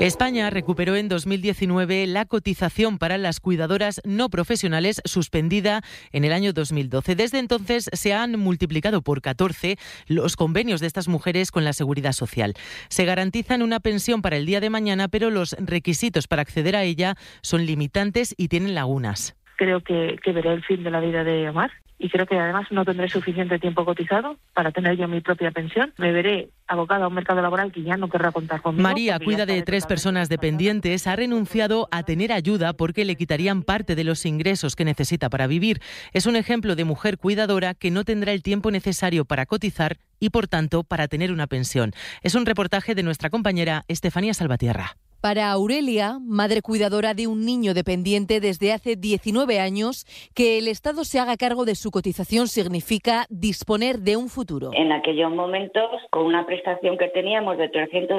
España recuperó en 2019 la cotización para las cuidadoras no profesionales suspendida en el año 2012. Desde entonces se han multiplicado por 14 los convenios de estas mujeres con la Seguridad Social. Se garantizan una pensión para el día de mañana, pero los requisitos para acceder a ella son limitantes y tienen lagunas. Creo que veré el fin de la vida de Omar y creo que además no tendré suficiente tiempo cotizado para tener yo mi propia pensión. Me veré abocada a un mercado laboral que ya no querrá contar conmigo. María cuida de 3 personas dependientes. Ha renunciado a tener ayuda porque le quitarían parte de los ingresos que necesita para vivir. Es un ejemplo de mujer cuidadora que no tendrá el tiempo necesario para cotizar y, por tanto, para tener una pensión. Es un reportaje de nuestra compañera Estefanía Salvatierra. Para Aurelia, madre cuidadora de un niño dependiente desde hace 19 años, que el Estado se haga cargo de su cotización significa disponer de un futuro. En aquellos momentos, con una prestación que teníamos de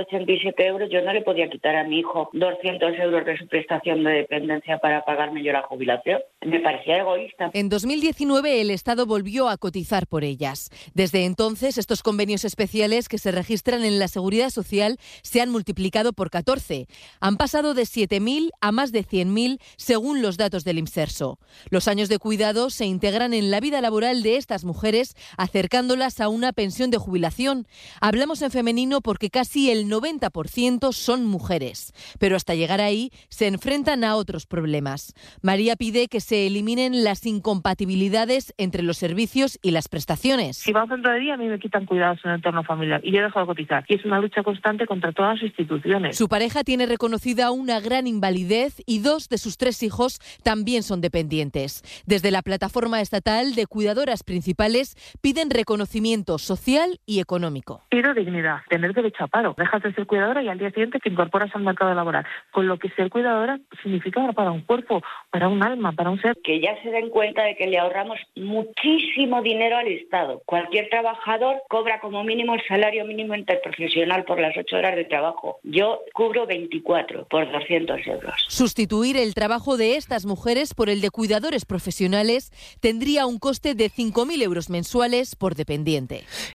387 euros, yo no le podía quitar a mi hijo 200 euros de su prestación de dependencia para pagarme yo la jubilación. Me parecía egoísta. En 2019 el Estado volvió a cotizar por ellas. Desde entonces, estos convenios especiales que se registran en la Seguridad Social se han multiplicado por 14. Han pasado de 7.000 a más de 100.000 según los datos del Imserso. Los años de cuidado se integran en la vida laboral de estas mujeres, acercándolas a una pensión de jubilación. Hablamos en femenino porque casi el 90% son mujeres. Pero hasta llegar ahí se enfrentan a otros problemas. María pide que se eliminen las incompatibilidades entre los servicios y las prestaciones. Si va a un centro de día, a mí me quitan cuidados en el entorno familiar y yo dejo de cotizar. Y es una lucha constante contra todas las instituciones. Su pareja tiene reconocida una gran invalidez y 2 de sus 3 hijos también son dependientes. Desde la plataforma estatal de cuidadoras principales piden reconocimiento social y económico. Pido dignidad, tener derecho a paro. Dejas de ser cuidadora y al día siguiente te incorporas al mercado laboral. Con lo que ser cuidadora significa para un cuerpo, para un alma, para un ser. Que ya se den cuenta de que le ahorramos muchísimo dinero al Estado. Cualquier trabajador cobra como mínimo el salario mínimo interprofesional por las 8 horas de trabajo. Yo cubro 24 por 200 euros. Sustituir el trabajo de estas mujeres por el de cuidadores profesionales tendría un coste de 5.000 euros mensuales por dependiente.